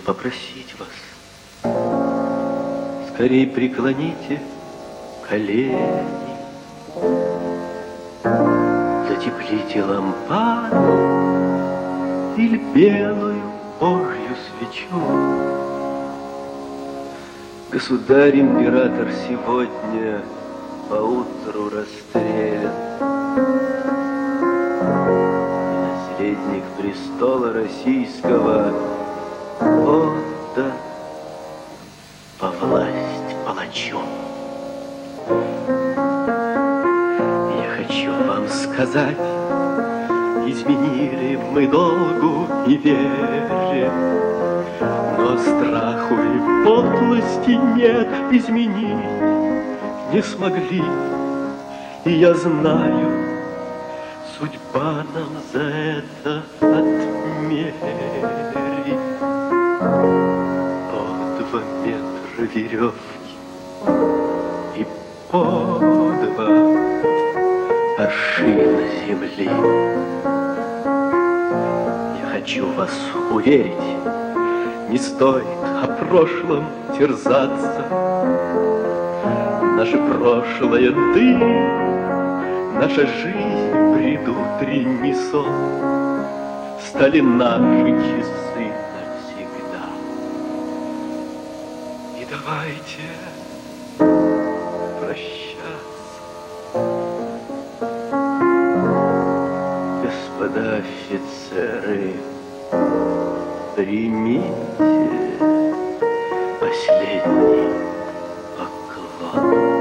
попросить вас, скорей преклоните колени, затеплите лампаду или белую Божью свечу. Государь-император сегодня поутру расстрелян, и наследник престола российского отдан по власть палачу. Я хочу вам сказать, изменили мы долгу и вере, но страху и подлости нет, изменить не смогли. И я знаю, судьба нам за это отмерит. По 2 метра веревки и по 2 аршина земли. Я хочу вас уверить, не стоит о прошлом терзаться. Наше прошлое дым, наша жизнь предутренний сон, стали наши часы навсегда. И давайте прощаться. Господа офицеры, примите последний поклон.